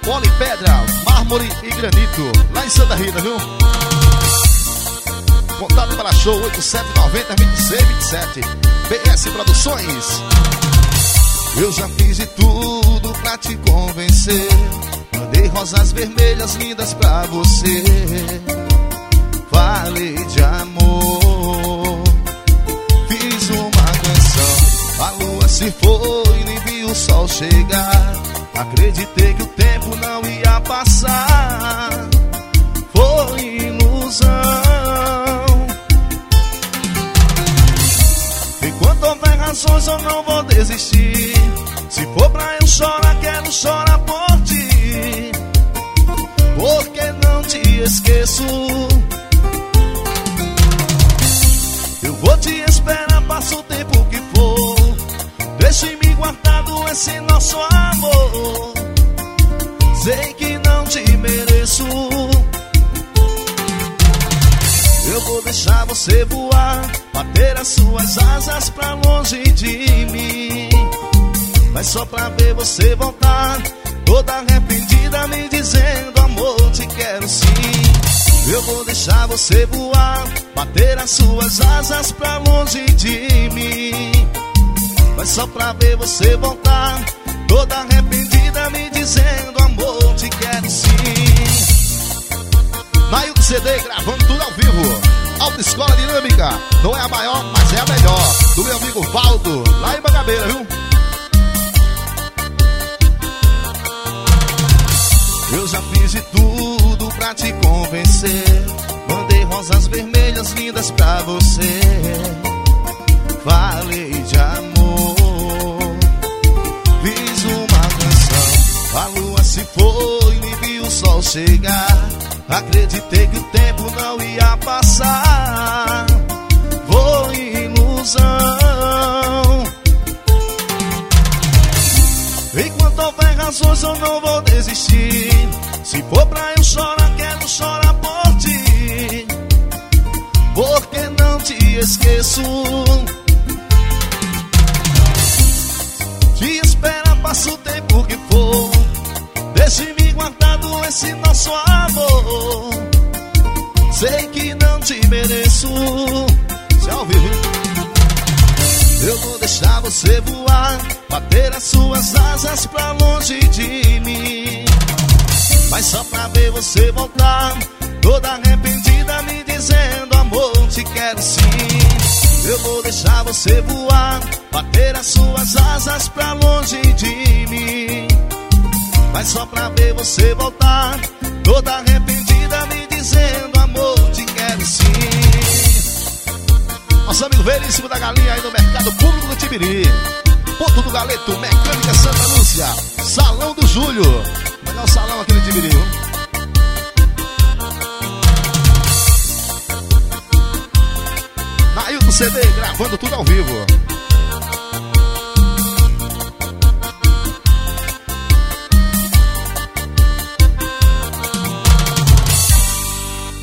bola e pedra, mármore e granito, lá em Santa Rita, viu? Contato para show 8790-2627 PS Produções. Eu já fiz de tudo pra te convencer. Mandei rosas vermelhas lindas pra você. Falei de amor, fiz uma canção. A lua se foi, nem vi o sol chegar. Acreditei que o tempo não ia passar. Foi ilusão. Enquanto houver razões eu não vou desistir. Se for pra eu chorar, quero chorar por ti. Porque não te esqueço. Eu vou te esperar, passa o tempo que for. Deixe-me guardado esse nosso amor. Sei que não te mereço. Eu vou deixar você voar, bater as suas asas pra longe de mim. Mas só pra ver você voltar, toda arrependida me dizendo: amor, te quero sim. Eu vou deixar você voar, bater as suas asas pra longe de mim. Mas só pra ver você voltar, toda arrependida me dizendo: amor, te quero sim. Nailton CD gravando tudo ao vivo. Autoescola Dinâmica, não é a maior, mas é a melhor. Do meu amigo Valdo, lá em Mangabeira, viu? Eu já fiz de tudo pra te convencer. Mandei rosas vermelhas lindas pra você. Falei de amor, fiz uma canção. A lua se foi, nem vi o sol chegar. Acreditei que o tempo não ia passar. Foi ilusão. Enquanto houver razões eu não vou desistir. Se for pra eu chorar, quero chorar por ti. Porque não te esqueço. Te espera, passa o tempo que for. Deixe-me guardado esse nosso amor. Sei que não te mereço. Já ouviu, viu? Eu vou deixar você voar, bater as suas asas pra longe de mim. Mas só pra ver você voltar, toda arrependida me dizendo: amor, te quero sim. Eu vou deixar você voar, bater as suas asas pra longe de mim. Mas só pra ver você voltar, toda arrependida me dizendo: amor, te quero sim. Nosso amigo Veríssimo da Galinha aí no Mercado Público do Tibiri. Ponto do Galeto, Mecânica Santa Lúcia, Salão do Júlio. Legal o salão aqui no Tibiri, viu? Nailton CD gravando tudo ao vivo.